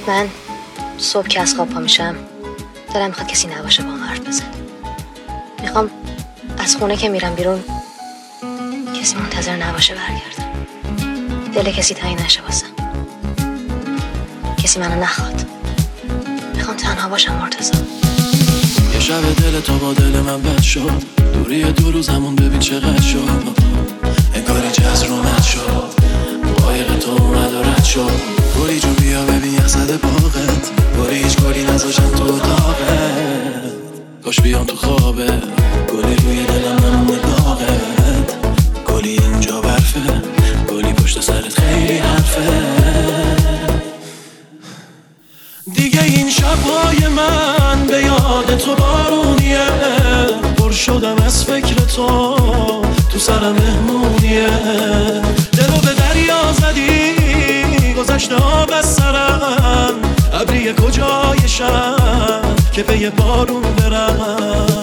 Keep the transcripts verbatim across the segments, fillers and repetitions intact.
من صبح که از خواب پا میشم دلم میخواد کسی نباشه با هم حرف بزنه. میخوام از خونه که میرم بیرون کسی منتظر نباشه برگردم. دل کسی تنگ نشه واسم. کسی منو نخواد. میخوام تنها باشم مرتضی. یه شب دل تو با دل من بد شد. دوری دو روز همون ببین چقدر شد. انگاری جز رو مد شد. قایق تو اومد و رد شد. گلی جو بیا ببین یخ زده باغت. گلی هیچ گلی نذاشم تو اتاقت. کاش بیام تو خوابه. گلی روی دلم نمونه داغت. گلی اینجا برفه. گلی پشت سرت خیلی حرفه. دیگه این شبهای من به یاد تو بارونیه. پر شدم از فکر تو. تو سرم مهمونیه. دلو به دریا زدی. گذشته ها بس سرم. ابری کجای شب که پی بارون برم.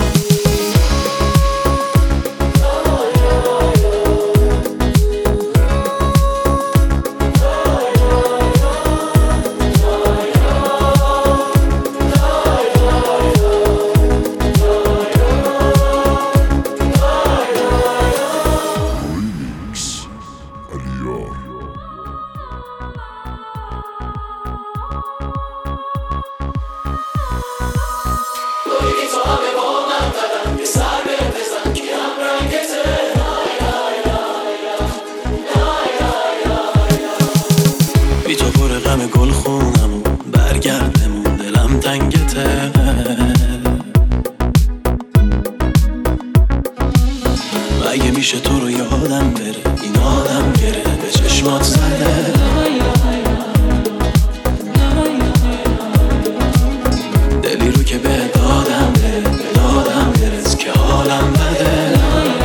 بی تو پر غم گل خونم برگردمون دلم تنگته. مگه میشه تو رو یادم بره این آدم گره به چشمات زده. دلی رو که به دادم بره به دادم برس که حالم بده.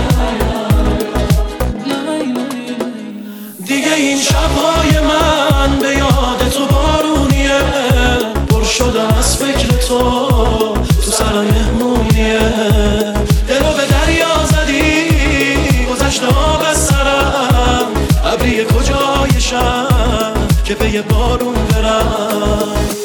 دیگه این شبهای من به یاد تو بارونیه. پر شدم از فکر تو. تو سرم مهمونیه. دلو به دریا زدی. گذشته ها بس سرم. ابری کجای شب که پی بارون برم.